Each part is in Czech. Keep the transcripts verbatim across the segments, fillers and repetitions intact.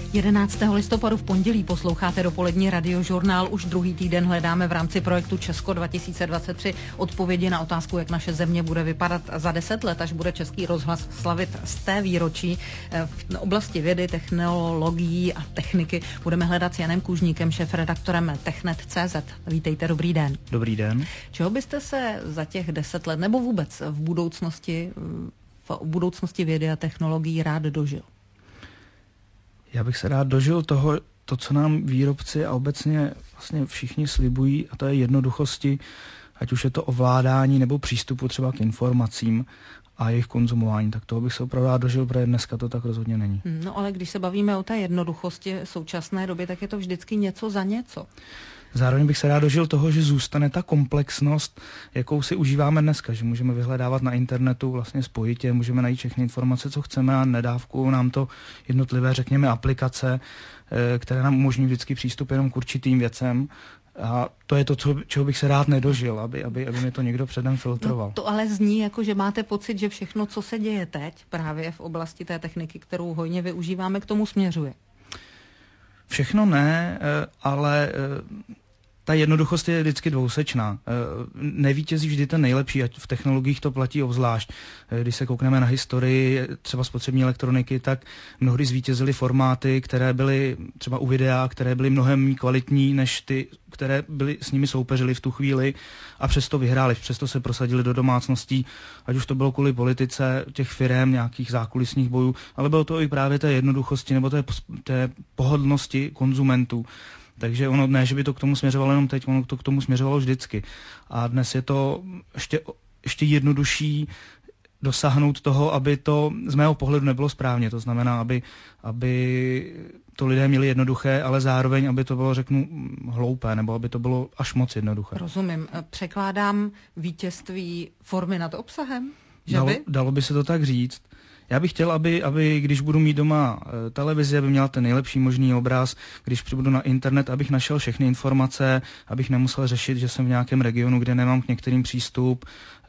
jedenáctého listopadu v pondělí posloucháte dopolední radiožurnál. Už druhý týden hledáme v rámci projektu Česko dva tisíce dvacet tři odpovědi na otázku, jak naše země bude vypadat za deset let, až bude Český rozhlas slavit sté výročí. V oblasti vědy, technologií a techniky budeme hledat s Janem Kužníkem, šéfredaktorem technet tečka cé zet. Vítejte, dobrý den. Dobrý den. Čeho byste se za těch deset let nebo vůbec v budoucnosti, v budoucnosti vědy a technologií rád dožil? Já bych se rád dožil toho, to, co nám výrobci a obecně vlastně všichni slibují, a to je jednoduchosti, ať už je to ovládání nebo přístupu třeba k informacím a jejich konzumování, tak toho bych se opravdu rád dožil, protože dneska to tak rozhodně není. No ale když se bavíme o té jednoduchosti současné doby, tak je to vždycky něco za něco. Zároveň bych se rád dožil toho, že zůstane ta komplexnost, jakou si užíváme dneska, že můžeme vyhledávat na internetu vlastně spojitě, můžeme najít všechny informace, co chceme a nedávkují nám to jednotlivé, řekněme, aplikace, které nám umožní vždycky přístup jenom k určitým věcem. A to je to, co, čeho bych se rád nedožil, aby, aby, aby mi to někdo předem filtroval. No, to ale zní jako, že máte pocit, že všechno, co se děje teď, právě v oblasti té techniky, kterou hojně využíváme, k tomu směřuje. Všechno ne, ale ta jednoduchost je vždycky dvousečná. Nevítězí vždy ten nejlepší, ať v technologiích to platí obzvlášť. Když se koukneme na historii třeba spotřební elektroniky, tak mnohdy zvítězily formáty, které byly třeba u videa, které byly mnohem kvalitní než ty, které byly s nimi soupeřily v tu chvíli a přesto vyhráli, přesto se prosadili do domácností, ať už to bylo kvůli politice těch firem, nějakých zákulisních bojů, ale bylo to i právě té jednoduchosti nebo té, té pohodlnosti konzumentů. Takže ono ne, že by to k tomu směřovalo jenom teď, ono to k tomu směřovalo vždycky. A dnes je to ještě, ještě jednodušší dosáhnout toho, aby to z mého pohledu nebylo správně. To znamená, aby, aby to lidé měli jednoduché, ale zároveň, aby to bylo, řeknu, hloupé, nebo aby to bylo až moc jednoduché. Rozumím. Překládám vítězství formy nad obsahem? Že Dalo, by? dalo by se to tak říct. Já bych chtěl, aby, aby když budu mít doma televizi, aby měla ten nejlepší možný obraz, když přijdu na internet, abych našel všechny informace, abych nemusel řešit, že jsem v nějakém regionu, kde nemám k některým přístup,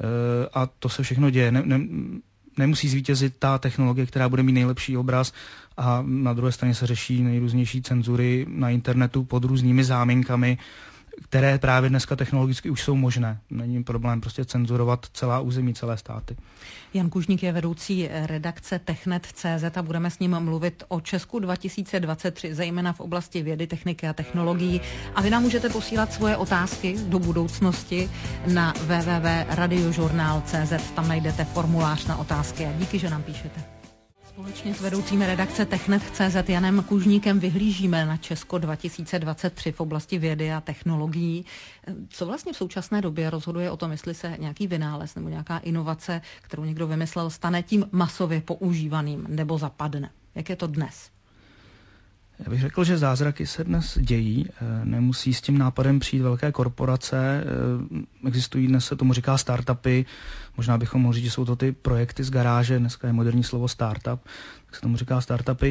a to se všechno děje. Ne, ne, nemusí zvítězit ta technologie, která bude mít nejlepší obraz, a na druhé straně se řeší nejrůznější cenzury na internetu pod různými záminkami, které právě dneska technologicky už jsou možné. Není problém prostě cenzurovat celá území, celé státy. Jan Kužník je vedoucí redakce technet tečka cé zet a budeme s ním mluvit o Česku dva tisíce dvacet tři, zejména v oblasti vědy, techniky a technologií. A vy nám můžete posílat svoje otázky do budoucnosti na w w w tečka radiožurnál tečka cé zet. Tam najdete formulář na otázky a díky, že nám píšete. Společně s vedoucím redakce technet tečka cé zet Janem Kužníkem vyhlížíme na Česko dva tisíce dvacet tři v oblasti vědy a technologií. Co vlastně v současné době rozhoduje o tom, jestli se nějaký vynález nebo nějaká inovace, kterou někdo vymyslel, stane tím masově používaným nebo zapadne? Jak je to dnes? Já bych řekl, že zázraky se dnes dějí, nemusí s tím nápadem přijít velké korporace, existují dnes, se tomu říká startupy, možná bychom mohli říct, že jsou to ty projekty z garáže, dneska je moderní slovo startup, tak se tomu říká startupy.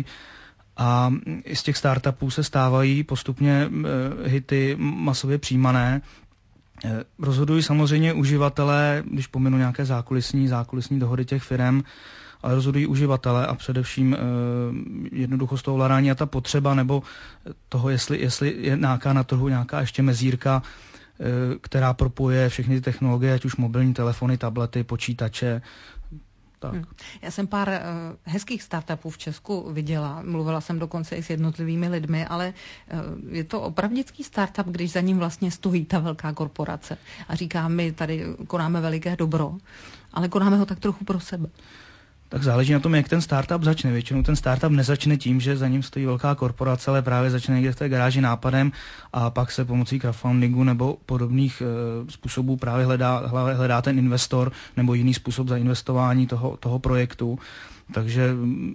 A z těch startupů se stávají postupně hity masově přijímané. Rozhodují samozřejmě uživatelé, když pominu nějaké zákulisní, zákulisní dohody těch firem, ale rozhodují uživatelé a především e, jednoduchost toho ovládání a ta potřeba nebo toho, jestli, jestli je nějaká na trhu nějaká ještě mezírka, e, která propojuje všechny ty technologie, ať už mobilní telefony, tablety, počítače. Tak. Hmm. Já jsem pár uh, hezkých startupů v Česku viděla, mluvila jsem dokonce i s jednotlivými lidmi, ale uh, je to opravdický startup, když za ním vlastně stojí ta velká korporace a říká, my tady konáme veliké dobro, ale konáme ho tak trochu pro sebe. Tak záleží na tom, jak ten startup začne. Většinou ten startup nezačne tím, že za ním stojí velká korporace, ale právě začne někde v té garáži nápadem a pak se pomocí crowdfundingu nebo podobných e, způsobů právě hledá, hledá ten investor nebo jiný způsob zainvestování toho, toho projektu. Takže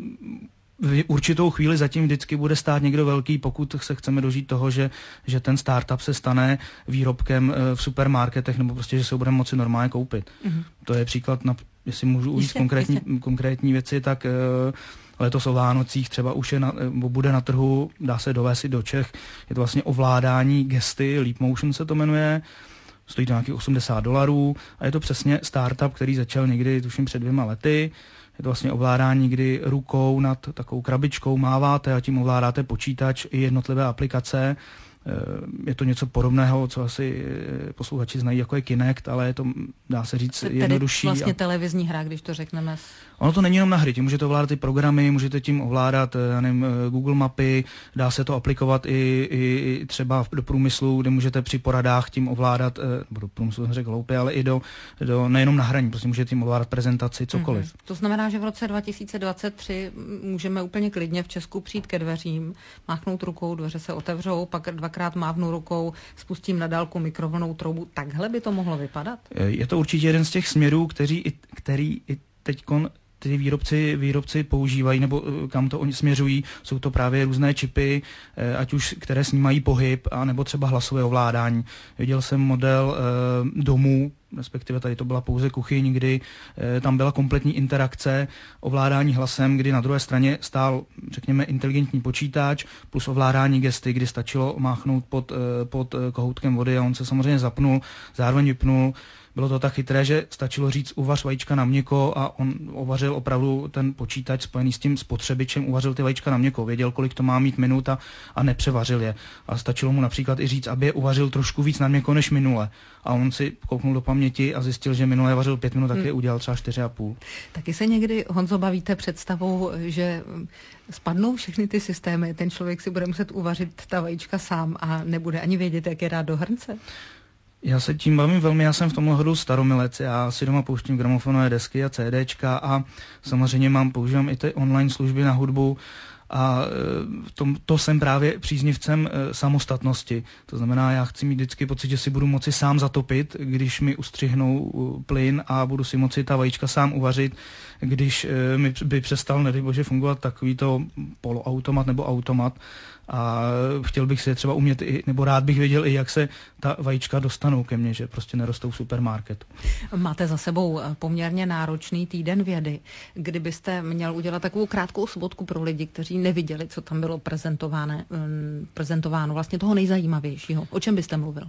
v určitou chvíli zatím vždycky bude stát někdo velký, pokud se chceme dožít toho, že, že ten startup se stane výrobkem v supermarketech nebo prostě, že se ho budeme moci normálně koupit. Mm-hmm. To je příklad, na, jestli můžu ujít konkrétní, konkrétní věci, tak uh, letos o Vánocích třeba už je na, bude na trhu, dá se dovést i do Čech, je to vlastně ovládání gesty, Leap Motion se to jmenuje, stojí to nějakých osmdesát dolarů a je to přesně startup, který začal někdy, tuším, před dvěma lety. Je to vlastně ovládání, kdy rukou nad takovou krabičkou máváte a tím ovládáte počítač i jednotlivé aplikace. Je to něco podobného, co asi posluchači znají, jako je Kinect, ale je to, dá se říct, tedy jednodušší. Vlastně a... televizní hra, když to řekneme. Ono to není jenom na hry, tím můžete ovládat ty programy, můžete tím ovládat, já nevím, Google mapy, dá se to aplikovat i, i třeba do průmyslu, kde můžete při poradách tím ovládat, nebo do průmyslu jsem řekl hloupě, ale i do, do nejenom na hraní, prostě můžete tím ovládat prezentaci, cokoliv. Mm-hmm. To znamená, že v roce dva tisíce dvacet tři můžeme úplně klidně v Česku přijít ke dveřím, máchnout rukou, dveře se otevřou, pak dvakrát mávnu rukou, spustím na dálku mikrovlnnou troubu. Takhle by to mohlo vypadat? Je to určitě jeden z těch směrů, který, který i teďkon ty výrobci, výrobci používají, nebo kam to oni směřují, jsou to právě různé čipy, ať už které snímají pohyb, a nebo třeba hlasové ovládání. Viděl jsem model e, domů, respektive tady to byla pouze kuchyň, kdy e, tam byla kompletní interakce, ovládání hlasem, kdy na druhé straně stál, řekněme, inteligentní počítač plus ovládání gesty, kdy stačilo máchnout pod, e, pod kohoutkem vody a on se samozřejmě zapnul, zároveň vypnul. Bylo to tak chytré, že stačilo říct uvař vajíčka na měkko a on uvařil opravdu ten počítač spojený s tím spotřebičem, uvařil ty vajíčka na měkko, věděl, kolik to má mít minut a, a nepřevařil je. A stačilo mu například i říct, aby je uvařil trošku víc na měkko než minule. A on si kouknul do paměti a zjistil, že minule vařil pět minut, tak je udělal třeba čtyři a půl. Taky se někdy, Honzo, bavíte představou, že spadnou všechny ty systémy, ten člověk si bude muset uvařit ta vajíčka sám a nebude ani vědět, jak je dát do hrnce? Já se tím bavím velmi, já jsem v tomhle hodu staromilec, já si doma pouštím gramofonové desky a CDčka a samozřejmě mám, používám i ty online služby na hudbu a to, to jsem právě příznivcem samostatnosti. To znamená, já chci mít vždycky pocit, že si budu moci sám zatopit, když mi ustřihnou plyn a budu si moci ta vajíčka sám uvařit, když mi by přestal, nedej bože, fungovat takovýto poloautomat nebo automat. A chtěl bych si třeba umět, i, nebo rád bych věděl i, jak se ta vajíčka dostanou ke mně, že prostě nerostou v supermarketu. Máte za sebou poměrně náročný týden vědy. Kdybyste měl udělat takovou krátkou svodku pro lidi, kteří neviděli, co tam bylo prezentováno, prezentováno vlastně toho nejzajímavějšího, o čem byste mluvil?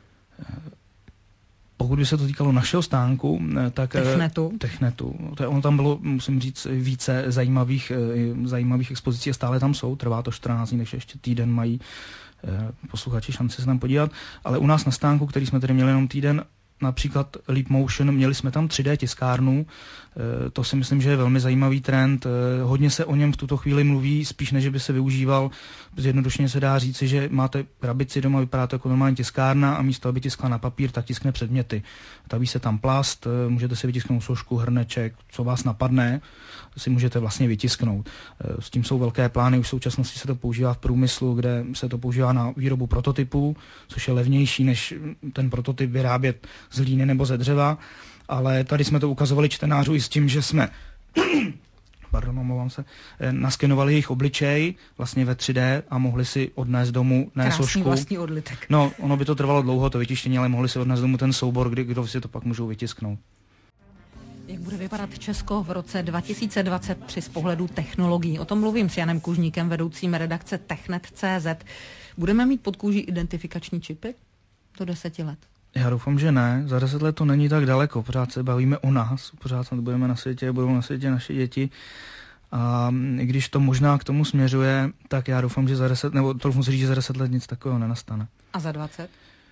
Pokud by se to týkalo našeho stánku, tak Technetu, technetu to, ono tam bylo, musím říct, více zajímavých, zajímavých expozicí a stále tam jsou. Trvá to čtrnáct dní, takže ještě týden mají posluchači šanci se tam podívat. Ale u nás na stánku, který jsme tady měli jenom týden, například Leap Motion, měli jsme tam tři dé tiskárnu, to si myslím, že je velmi zajímavý trend, hodně se o něm v tuto chvíli mluví, spíš než by se využíval, zjednodušeně se dá říci, že máte krabici doma, vypadá to jako normální tiskárna a místo, aby tiskla na papír, tak tiskne předměty. Taví se tam plast, můžete si vytisknout složku, hrneček, co vás napadne, si můžete vlastně vytisknout. S tím jsou velké plány, už v současnosti se to používá v průmyslu, kde se to používá na výrobu prototypů, což je levnější, než ten prototyp vyrábět z líny nebo ze dřeva, ale tady jsme to ukazovali čtenářů i s tím, že jsme pardon, omlouvám se, naskenovali jejich obličej vlastně ve tři dé a mohli si odnést domů ne Krásný složku. vlastní odlitek. No, ono by to trvalo dlouho, to vytištění, ale mohli si odnést domů ten soubor, kdy, kdo si to pak můžou vytisknout. Jak bude vypadat Česko v roce dva tisíce dvacet tři z pohledu technologií? O tom mluvím s Janem Kužníkem, vedoucím redakce Technet tečka cé zet. Budeme mít pod kůží identifikační čipy do deseti let? Já doufám, že ne. Za deset let to není tak daleko. Pořád se bavíme o nás. Pořád snad budeme na světě, budou na světě naše děti. A i když to možná k tomu směřuje, tak já doufám, že za deset, nebo to musím říct, že za deset let nic takového nenastane. A za dvacet?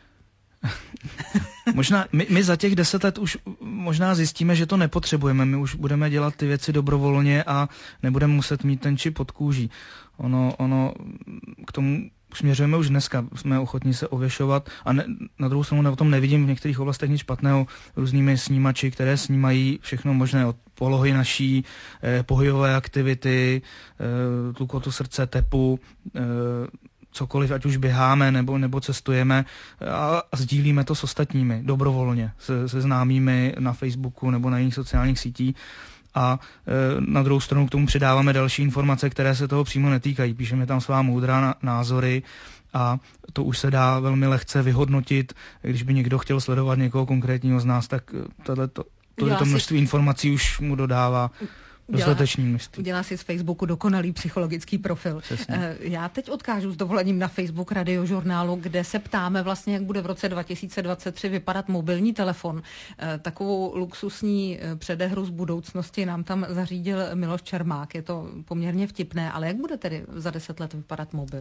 Možná, my, my za těch deset let už možná zjistíme, že to nepotřebujeme. My už budeme dělat ty věci dobrovolně a nebudeme muset mít ten čip pod kůží. Ono, ono k tomu směřujeme už dneska, jsme ochotní se ověšovat a ne, na druhou stranu na tom nevidím v některých oblastech nic špatného, různými snímači, které snímají všechno možné od polohy naší, eh, pohybové aktivity, eh, tlukotu srdce, tepu, eh, cokoliv, ať už běháme nebo, nebo cestujeme a, a sdílíme to s ostatními dobrovolně, se, se známými na Facebooku nebo na jiných sociálních sítích. A e, na druhou stranu k tomu přidáváme další informace, které se toho přímo netýkají. Píšeme tam svá moudrá na, názory a to už se dá velmi lehce vyhodnotit. Když by někdo chtěl sledovat někoho konkrétního z nás, tak tohle to, to, to množství si... informací už mu dodává dostatečný množství. Udělá si z Facebooku dokonalý psychologický profil. Přesně. Já teď odkážu s dovolením na Facebook Radiožurnálu, kde se ptáme vlastně, jak bude v roce dva tisíce dvacet tři vypadat mobilní telefon. Takovou luxusní předehru z budoucnosti nám tam zařídil Miloš Čermák. Je to poměrně vtipné, ale jak bude tedy za deset let vypadat mobil?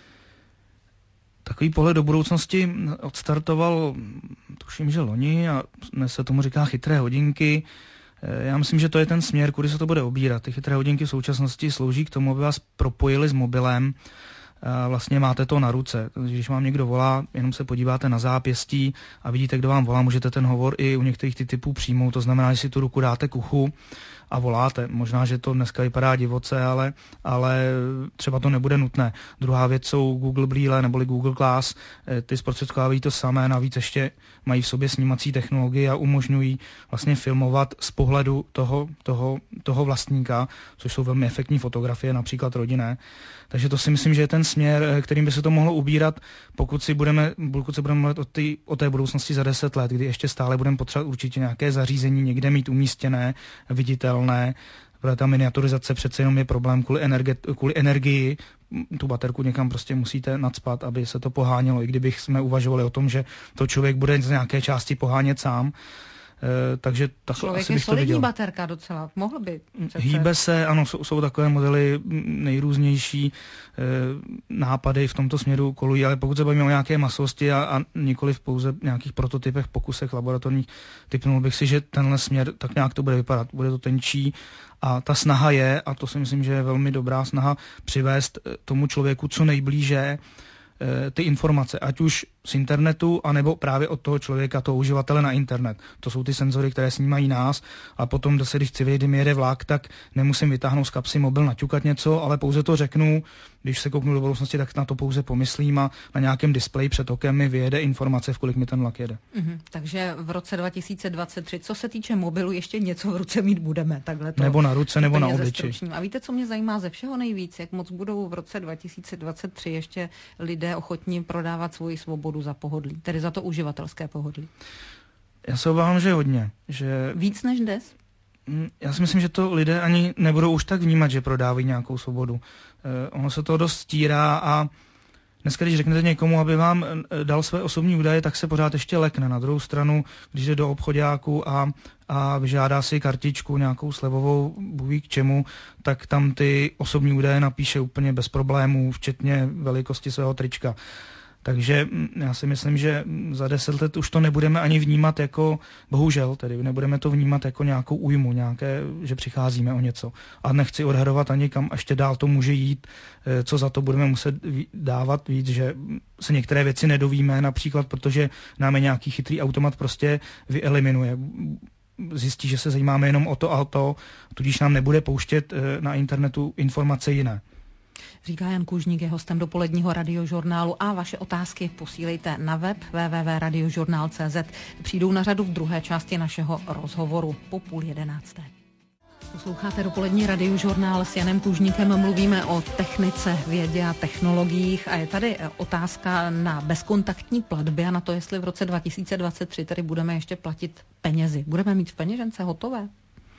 Takový pohled do budoucnosti odstartoval, tuším, že loni, a dnes se tomu říká chytré hodinky. Já myslím, že to je ten směr, kudy se to bude obírat. Ty chytré hodinky v současnosti slouží k tomu, aby vás propojili s mobilem. A vlastně máte to na ruce. Když vám někdo volá, jenom se podíváte na zápěstí a vidíte, kdo vám volá, můžete ten hovor i u některých ty typů přijmout. To znamená, že si tu ruku dáte k uchu a voláte. Možná, že to dneska vypadá divoce, ale, ale třeba to nebude nutné. Druhá věc jsou Google brýle neboli Google Glass. Ty zprostředkovávají to samé, navíc ještě mají v sobě snímací technologii a umožňují vlastně filmovat z pohledu toho, toho, toho vlastníka, což jsou velmi efektní fotografie, například rodinné. Takže to si myslím, že je ten směr, kterým by se to mohlo ubírat, pokud si budeme, pokud se budeme mluvit o, ty, o té budoucnosti za deset let, kdy ještě stále budeme potřebovat určitě nějaké zařízení někde mít umístěné, viditelné, protože ta miniaturizace přece jenom je problém kvůli, energe, kvůli energii. Tu baterku někam prostě musíte nacpat, aby se to pohánělo, i kdybych jsme uvažovali o tom, že to člověk bude z nějaké části pohánět sám. Uh, takže tak člověk asi je bych to solidní viděl. Baterka docela, mohl by. Přece. Hýbe se, ano, jsou, jsou takové modely nejrůznější, uh, nápady v tomto směru kolují, ale pokud se bavíme o nějaké masovosti a, a nikoli v pouze nějakých prototypech, pokusech laboratorních, typnul bych si, že tenhle směr tak nějak to bude vypadat. Bude to tenčí a ta snaha je, a to si myslím, že je velmi dobrá snaha, přivést tomu člověku co nejblíže ty informace, ať už z internetu, anebo právě od toho člověka, toho uživatele na internet. To jsou ty senzory, které snímají nás a potom, zase, když chci vědět, kdy mi jede vlak, tak nemusím vytáhnout z kapsy mobil, naťukat něco, ale pouze to řeknu, když se kouknu do budoucnosti, tak na to pouze pomyslím a na nějakém displeji před okem mi vyjede informace, v kolik mi ten vlak jede. Mm-hmm. Takže v roce dva tisíce dvacet tři, co se týče mobilu, ještě něco v ruce mít budeme. Takhle to nebo na ruce, nebo na obliči. A víte, co mě zajímá ze všeho nejvíc? Jak moc budou v roce dva tisíce dvacet tři ještě lidé ochotní prodávat svoji svobodu za pohodlí, tedy za to uživatelské pohodlí? Já se obávám, že hodně. Že... Víc než dnes? Já si myslím, že to lidé ani nebudou už tak vnímat, že prodávají nějakou svobodu. Eh, ono se to dost stírá a dneska, když řeknete někomu, aby vám dal své osobní údaje, tak se pořád ještě lekne. Na druhou stranu, když jde do obchodáku a, a vyžádá si kartičku nějakou slevovou, bůh k čemu, tak tam ty osobní údaje napíše úplně bez problémů, včetně velikosti svého trička. Takže já si myslím, že za deset let už to nebudeme ani vnímat jako, bohužel tedy, nebudeme to vnímat jako nějakou újmu, nějaké, že přicházíme o něco. A nechci odhadovat ani kam ještě dál to může jít, co za to budeme muset dávat víc, že se některé věci nedovíme, například protože nám je nějaký chytrý automat prostě vyeliminuje. Zjistí, že se zajímáme jenom o to a o to, tudíž nám nebude pouštět na internetu informace jiné. Říká Jan Kužník, je hostem dopoledního Radiožurnálu a vaše otázky posílejte na web w w w tečka radiožurnál tečka c z. Přijdou na řadu v druhé části našeho rozhovoru po půl jedenácté. Posloucháte dopolední Radiožurnál s Janem Kužníkem, mluvíme o technice, vědě a technologiích a je tady otázka na bezkontaktní platby a na to, jestli v roce dva tisíce dvacet tři tedy budeme ještě platit penězi. Budeme mít v peněžence hotové?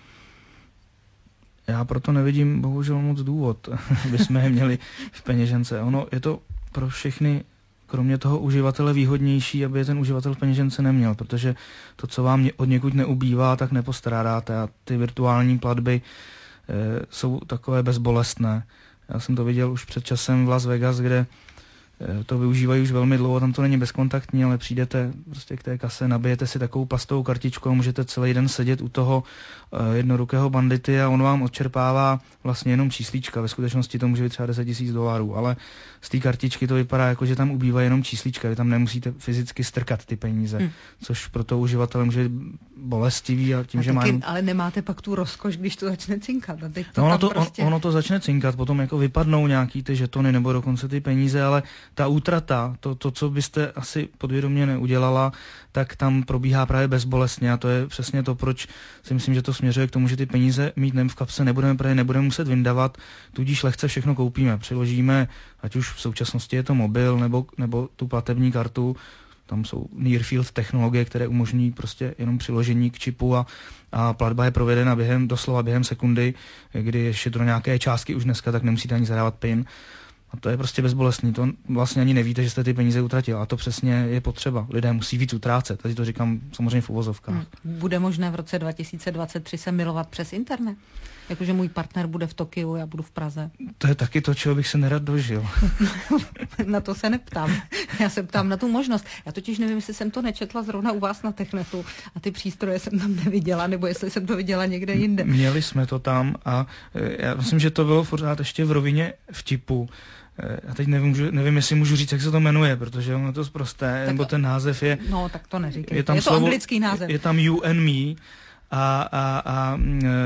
Já proto nevidím bohužel moc důvod, aby jsme je měli v peněžence. Ono je to pro všechny, kromě toho uživatele, výhodnější, aby je ten uživatel v peněžence neměl, protože to, co vám od někud neubývá, tak nepostrádáte a ty virtuální platby e, jsou takové bezbolestné. Já jsem to viděl už před časem v Las Vegas, kde to využívají už velmi dlouho, tam to není bezkontaktní, ale přijdete prostě k té kase, nabijete si takovou plastovou kartičku a můžete celý den sedět u toho jednorukého bandity a on vám odčerpává vlastně jenom číslíčka. Ve skutečnosti to může být třeba deset tisíc dolarů, ale z té kartičky to vypadá jako, že tam ubývají jenom číslíčka, vy tam nemusíte fyzicky strkat ty peníze, hmm. což pro toho uživatele může být bolestivý a tím, a že taky, má... Ale nemáte pak tu rozkoš, když to začne cinkat. A teď to no ono, to, prostě... on, ono to začne cinkat, potom jako vypadnou nějaký ty žetony nebo dokonce ty peníze, ale ta útrata, to, to, co byste asi podvědomě neudělala, tak tam probíhá právě bezbolestně a to je přesně to, proč si myslím, že to směřuje k tomu, že ty peníze mít nem v kapse nebudeme, právě nebudeme muset vyndavat, tudíž lehce všechno koupíme, přiložíme, ať už v současnosti je to mobil nebo, nebo tu platební kartu, tam jsou near field technologie, které umožní prostě jenom přiložení k čipu a, a platba je provedena během, doslova během sekundy, kdy ještě to na nějaké částky už dneska, tak nemusíte ani zadávat PIN. A to je prostě bezbolestný, to vlastně ani nevíte, že jste ty peníze utratil a to přesně je potřeba. Lidé musí víc utrácet, tady to říkám samozřejmě v uvozovkách. Hmm. Bude možné v roce dva tisíce dvacet tři se milovat přes internet? Jakože můj partner bude v Tokiu, já budu v Praze. To je taky to, čeho bych se nerad dožil. Na to se neptám. Já se ptám na tu možnost. Já totiž nevím, jestli jsem to nečetla zrovna u vás na Technetu a ty přístroje jsem tam neviděla, nebo jestli jsem to viděla někde jinde. Měli jsme to tam a já myslím, že to bylo pořád ještě v rovině vtipu. Já teď nevím, nevím, jestli můžu říct, jak se to jmenuje, protože ono to zprosté, nebo ten název je... No, tak to neříkej. Je, tam je to slovo, anglický název. Je tam you and me a, a, a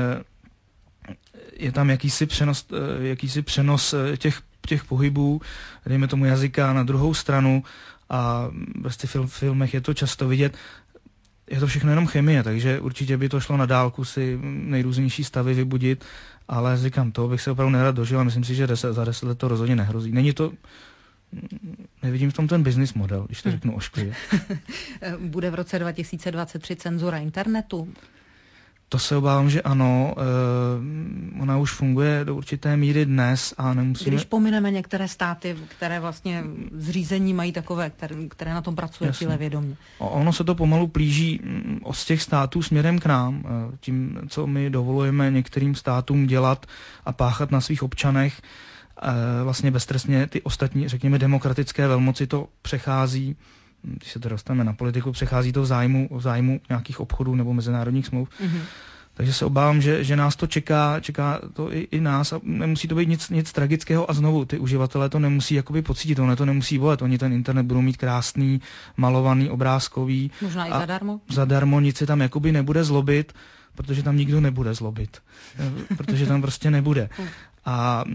je tam jakýsi přenos, jakýsi přenos těch, těch pohybů, dejme tomu jazyka na druhou stranu a vlastně v filmech je to často vidět. Je to všechno jenom chemie, takže určitě by to šlo na dálku si nejrůznější stavy vybudit, ale říkám, to bych se opravdu nerad dožil a myslím si, že deset, za deset let to rozhodně nehrozí. Není to, nevidím v tom ten business model, když to hmm. řeknu ošklivě. Bude v roce dva tisíce dvacet tři cenzura internetu? To se obávám, že ano. E, ona už funguje do určité míry dnes a nemusíme... Když pomineme některé státy, které vlastně zřízení mají takové, které, které na tom pracují tíle vědomě. Ono se to pomalu plíží od těch států směrem k nám. Tím, co my dovolujeme některým státům dělat a páchat na svých občanech, e, vlastně beztrestně ty ostatní, řekněme, demokratické velmoci to přechází, když se to dostaneme na politiku, přechází to v zájmu, v zájmu nějakých obchodů nebo mezinárodních smluv. Mm-hmm. Takže se obávám, že, že nás to čeká, čeká to i, i nás a nemusí to být nic, nic tragického a znovu ty uživatelé to nemusí jakoby pocítit, ono to nemusí bolet, oni ten internet budou mít krásný, malovaný, obrázkový. Možná i zadarmo? Zadarmo, nic se tam jakoby nebude zlobit, protože tam nikdo nebude zlobit, protože tam prostě nebude. A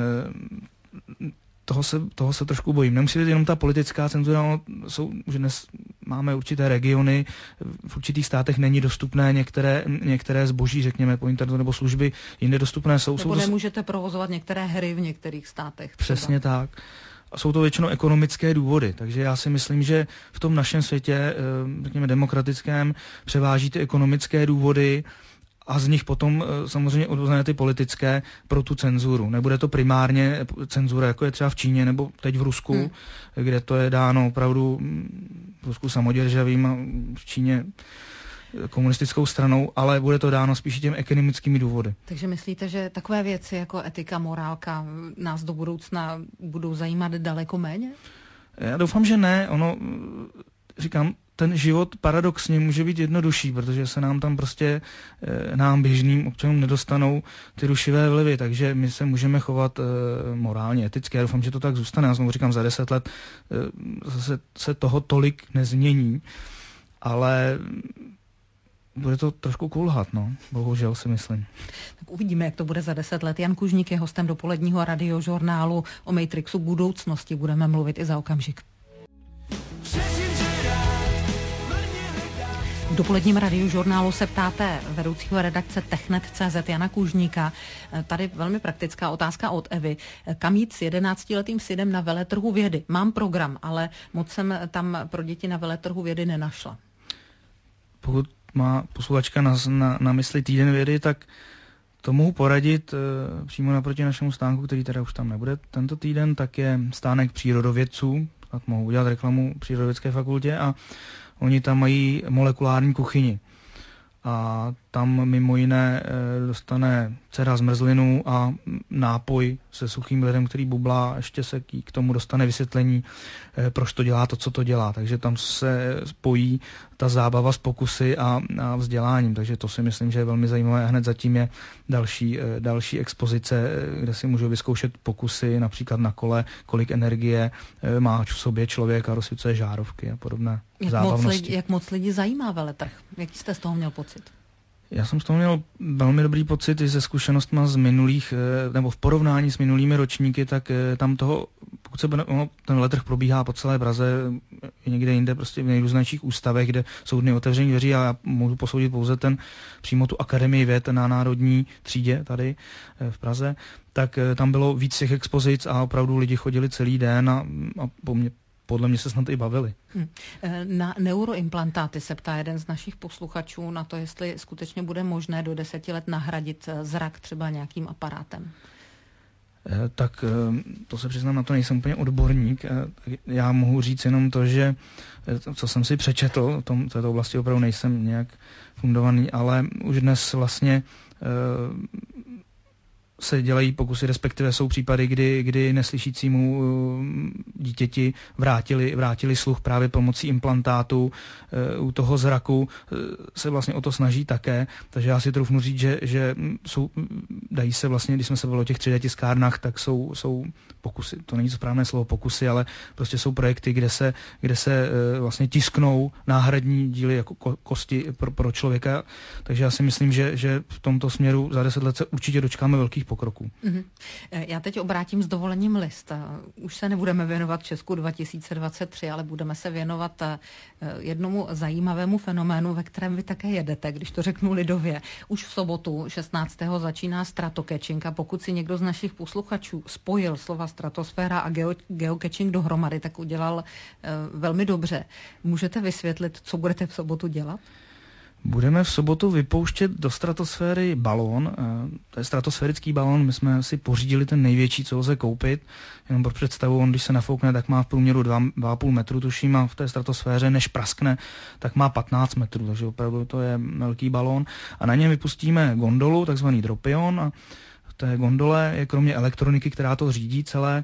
Toho se, toho se trošku bojím. Nemusí být jenom ta politická cenzura, no, jsou, že dnes máme určité regiony, v určitých státech není dostupné některé, některé zboží, řekněme, po internetu nebo služby, jinde dostupné jsou. Nebo jsou to... nemůžete provozovat některé hry v některých státech. Třeba. Přesně tak. A jsou to většinou ekonomické důvody, takže já si myslím, že v tom našem světě, řekněme, demokratickém, převáží ty ekonomické důvody, a z nich potom samozřejmě odvozené ty politické pro tu cenzuru. Nebude to primárně cenzura, jako je třeba v Číně nebo teď v Rusku, hmm. kde to je dáno opravdu v Rusku samoděržavým a v Číně komunistickou stranou, ale bude to dáno spíše těm ekonomickými důvody. Takže myslíte, že takové věci jako etika, morálka nás do budoucna budou zajímat daleko méně? Já doufám, že ne. Ono, říkám, ten život paradoxně může být jednodušší, protože se nám tam prostě, nám běžným občanům nedostanou ty rušivé vlivy, takže my se můžeme chovat morálně, eticky. Já doufám, že to tak zůstane. Já znovu říkám, za deset let zase se toho tolik nezmění, ale bude to trošku kulhat, no. Bohužel si myslím. Tak uvidíme, jak to bude za deset let. Jan Kužník je hostem dopoledního radiožurnálu. O Matrixu budoucnosti budeme mluvit i za okamžik. V dopoledním radiožurnálu se ptáte vedoucího redakce Technet tečka cé zet Jana Kužníka. Tady velmi praktická otázka od Evy. Kam jít s jedenáctiletým synem na veletrhu vědy? Mám program, ale moc jsem tam pro děti na veletrhu vědy nenašla. Pokud má posluchačka na, na, na mysli týden vědy, tak to mohu poradit e, přímo naproti našemu stánku, který teda už tam nebude tento týden, tak je stánek přírodovědců. Tak mohu udělat reklamu Přírodovědské fakultě a oni tam mají molekulární kuchyni. A tam mimo jiné dostane dcera zmrzlinu a nápoj se suchým ledem, který bublá, ještě se k tomu dostane vysvětlení, proč to dělá to, co to dělá. Takže tam se spojí ta zábava s pokusy a, a vzděláním. Takže to si myslím, že je velmi zajímavé. Hned zatím je další, další expozice, kde si můžou vyzkoušet pokusy, například na kole, kolik energie má v sobě člověk a rozsvícuje žárovky a podobné jak zábavnosti. Moc lidi, jak moc lidi zajímá veletrh? Jaký jste z toho měl pocit? Já jsem z toho měl velmi dobrý pocit i se zkušenostmi z minulých, nebo v porovnání s minulými ročníky, tak tam toho, pokud se ono, ten veletrh probíhá po celé Praze, i někde jinde, prostě v nejrůznějších ústavech, kde jsou dny otevřených dveří a já můžu posoudit pouze ten, přímo tu Akademii věd na Národní třídě tady v Praze, tak tam bylo víc těch expozic a opravdu lidi chodili celý den a, a po mně podle mě se snad i bavili. Hmm. Na neuroimplantáty se ptá jeden z našich posluchačů na to, jestli skutečně bude možné do deseti let nahradit zrak třeba nějakým aparátem. Tak to se přiznám, na to nejsem úplně odborník. Já mohu říct jenom to, že co jsem si přečetl, o tom, této oblasti opravdu nejsem nějak fundovaný, ale už dnes vlastně se dělají pokusy, respektive jsou případy, kdy, kdy neslyšícímu dítěti vrátili, vrátili sluch právě pomocí implantátu. U toho zraku se vlastně o to snaží také, takže já si troufnu říct, že, že jsou, dají se vlastně, když jsme se bavili o těch tři dé tiskárnách, tak jsou, jsou pokusy, to není to správné slovo pokusy, ale prostě jsou projekty, kde se, kde se vlastně tisknou náhradní díly jako kosti pro, pro člověka, takže já si myslím, že, že v tomto směru za deset let se určitě dočkáme velkých pokroků. Mm-hmm. Já teď obrátím s dovolením list. Už se nebudeme věnovat Česku dva tisíce dvacet tři, ale budeme se věnovat jednomu zajímavému fenoménu, ve kterém vy také jedete, když to řeknu lidově. Už v sobotu šestnáctého začíná stratocatching a pokud si někdo z našich posluchačů spojil slova stratosféra a geo, geocaching dohromady, tak udělal uh, velmi dobře. Můžete vysvětlit, co budete v sobotu dělat? Budeme v sobotu vypouštět do stratosféry balón. To je stratosférický balón, my jsme si pořídili ten největší, co lze koupit. Jenom pro představu, on když se nafoukne, tak má v průměru dva a půl metru, tuším, a v té stratosféře, než praskne, tak má patnáct metrů, takže opravdu to je velký balón. A na něm vypustíme gondolu, takzvaný dropion, a v té gondole je kromě elektroniky, která to řídí celé,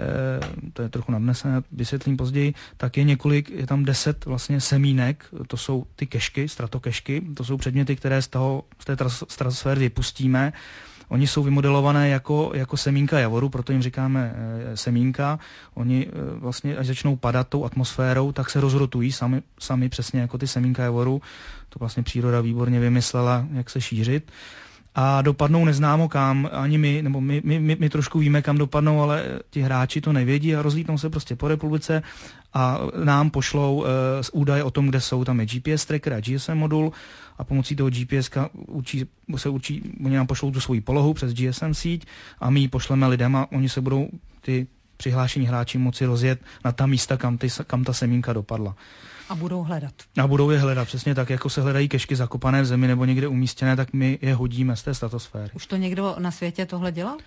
e, to je trochu nadnesené, vysvětlím později, tak je několik, je tam deset vlastně semínek, to jsou ty kešky, stratokešky, to jsou předměty, které z, toho, z té stratosféry vypustíme. Oni jsou vymodelované jako, jako semínka javoru, proto jim říkáme e, semínka. Oni e, vlastně, až začnou padat tou atmosférou, tak se rozrotují sami, sami přesně jako ty semínka javoru. To vlastně příroda výborně vymyslela, jak se šířit. A dopadnou neznámo kam, ani my, nebo my, my, my, my trošku víme, kam dopadnou, ale ti hráči to nevědí a rozlítnou se prostě po republice a nám pošlou uh, údaje o tom, kde jsou. Tam je G P S tracker a G S M modul a pomocí toho G P S učí, se učí, oni nám pošlou tu svoji polohu přes G S M síť a my ji pošleme lidem a oni se budou ty přihlášení hráči moci rozjet na ta místa, kam, ty, kam ta semínka dopadla. A budou hledat. A budou je hledat, přesně tak, jako se hledají kešky zakopané v zemi nebo někde umístěné, tak my je hodíme z té stratosféry. Už to někdo na světě tohle dělal?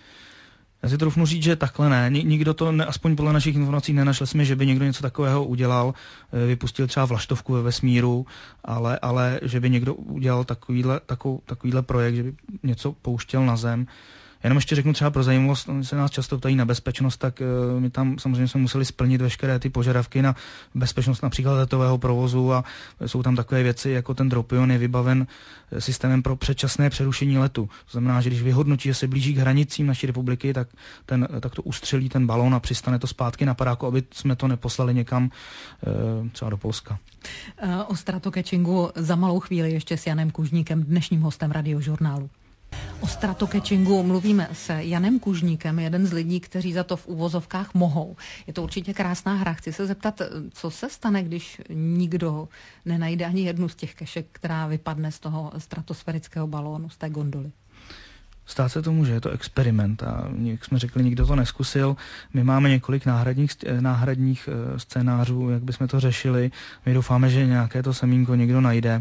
Já si troufnu říct, že takhle ne. Nikdo to, ne, aspoň podle našich informací, nenašli jsme, že by někdo něco takového udělal, vypustil třeba vlaštovku ve vesmíru, ale, ale že by někdo udělal takovýhle, takovou, takovýhle projekt, že by něco pouštěl na Zem. Jenom ještě řeknu třeba pro zajímavost, se nás často ptají na bezpečnost, tak uh, my tam samozřejmě jsme museli splnit veškeré ty požadavky na bezpečnost například letového provozu a jsou tam takové věci, jako ten dropion je vybaven systémem pro předčasné přerušení letu. To znamená, že když vyhodnotí, že se blíží k hranicím naší republiky, tak, ten, tak to ustřelí ten balón a přistane to zpátky na padáku, aby jsme to neposlali někam uh, třeba do Polska. Uh, o stratocatchingu za malou chvíli ještě s Janem Kužníkem, dnešním hostem Radiožurnálu. O stratocatchingu mluvíme s Janem Kužníkem, jeden z lidí, kteří za to v uvozovkách mohou. Je to určitě krásná hra. Chci se zeptat, co se stane, když nikdo nenajde ani jednu z těch kešek, která vypadne z toho stratosférického balónu, z té gondoly? Stát se to může, je to experiment a jak jsme řekli, nikdo to neskusil. My máme několik náhradních, náhradních scénářů, jak bychom to řešili. My doufáme, že nějaké to semínko někdo najde.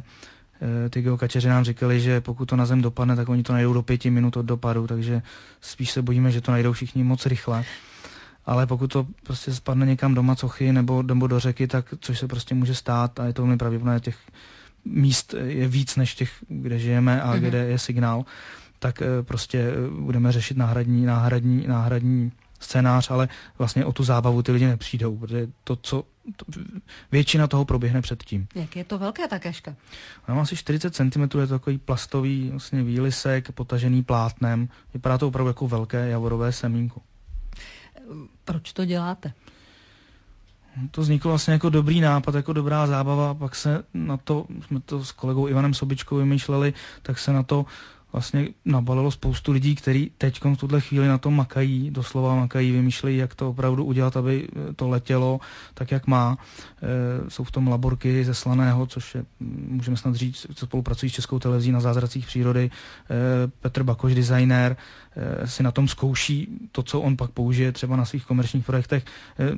Ty geokačeři nám říkali, že pokud to na Zem dopadne, tak oni to najdou do pěti minut od dopadu, takže spíš se bojíme, že to najdou všichni moc rychle. Ale pokud to prostě spadne někam do macochy nebo, nebo do řeky, tak což se prostě může stát a je to velmi pravděpodobné, těch míst je víc než těch, kde žijeme a mm-hmm. kde je signál, tak prostě budeme řešit náhradní, náhradní, náhradní scénář, ale vlastně o tu zábavu ty lidi nepřijdou, protože to, co to, většina toho proběhne předtím. Jak je to velké ta keška? Ona má asi čtyřicet centimetrů, je to takový plastový vlastně výlisek, potažený plátnem. Vypadá to opravdu jako velké javorové semínko. Proč to děláte? To vzniklo vlastně jako dobrý nápad, jako dobrá zábava, pak se na to, jsme to s kolegou Ivanem Sobičkou vymýšleli, tak se na to vlastně nabalilo spoustu lidí, kteří teď v tuhle chvíli na tom makají, doslova makají, vymýšlejí, jak to opravdu udělat, aby to letělo tak, jak má. E, jsou v tom laborky ze Slaného, což je, můžeme snad říct, co spolupracují s Českou televizí na zázracích přírody. E, Petr Bakoš, designér, e, si na tom zkouší to, co on pak použije třeba na svých komerčních projektech. E,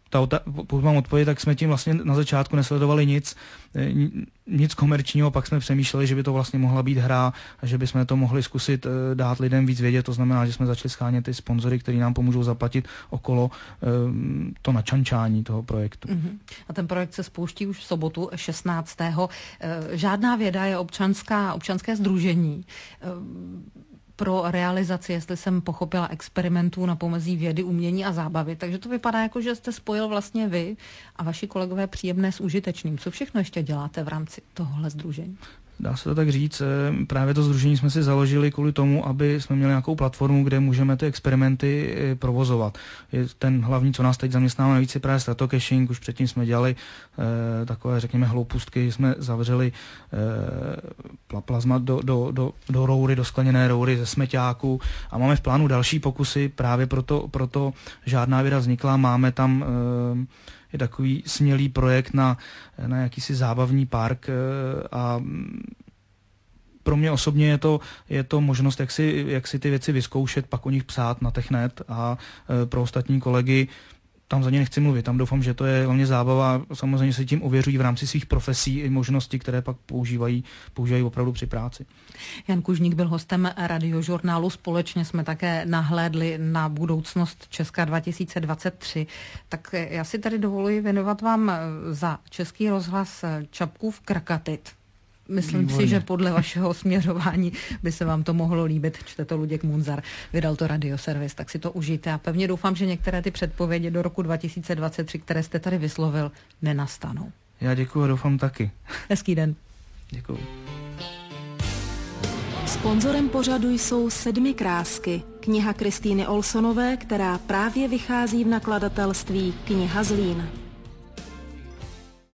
ta, pokud mám odpověď, tak jsme tím vlastně na začátku nesledovali nic, nic komerčního, pak jsme přemýšleli, že by to vlastně mohla být hra a že bychom to mohli zkusit dát lidem víc vědět. To znamená, že jsme začali schánět ty sponzory, kteří nám pomůžou zaplatit okolo to načančání toho projektu. Uh-huh. A ten projekt se spouští už v sobotu šestnáctého Žádná věda je občanská, občanské sdružení. Pro realizaci, jestli jsem pochopila, experimentů na pomezí vědy, umění a zábavy. Takže to vypadá jako, že jste spojil vlastně vy a vaši kolegové příjemné s užitečným. Co všechno ještě děláte v rámci tohohle sdružení? Dá se to tak říct, právě to sdružení jsme si založili kvůli tomu, aby jsme měli nějakou platformu, kde můžeme ty experimenty provozovat. Je ten hlavní, co nás teď zaměstnává nejvíc, je právě Stratocaching. Už předtím jsme dělali eh, takové, řekněme, hloupustky, jsme zavřeli eh, plazma do, do, do, do roury, do skleněné roury ze smeťáku a máme v plánu další pokusy, právě proto, proto žádná věda vznikla. Máme tam eh, je takový smělý projekt na, na jakýsi zábavní park a pro mě osobně je to, je to možnost, jak si, jak si ty věci vyzkoušet, pak o nich psát na Technet a pro ostatní kolegy tam za ně nechci mluvit. Tam doufám, že to je hlavně zábava. Samozřejmě se tím ověřují v rámci svých profesí i možnosti, které pak používají, používají opravdu při práci. Jan Kužník byl hostem Radiožurnálu. Společně jsme také nahlédli na budoucnost Česka dva tisíce dvacet tři. Tak já si tady dovoluji věnovat vám za Český rozhlas Čapkův krakatit. Myslím Výborně. si, že podle vašeho směřování by se vám to mohlo líbit. Čte to Luděk Munzar, vydal to Radioservis, tak si to užijte a pevně doufám, že některé ty předpovědi do roku dva tisíce dvacet tři, které jste tady vyslovil, nenastanou. Já děkuji a doufám taky. Hezký den. Děkuji. Sponzorem pořadu jsou Sedmi krásky, kniha Kristýny Olsonové, která právě vychází v nakladatelství Kniha Zlín.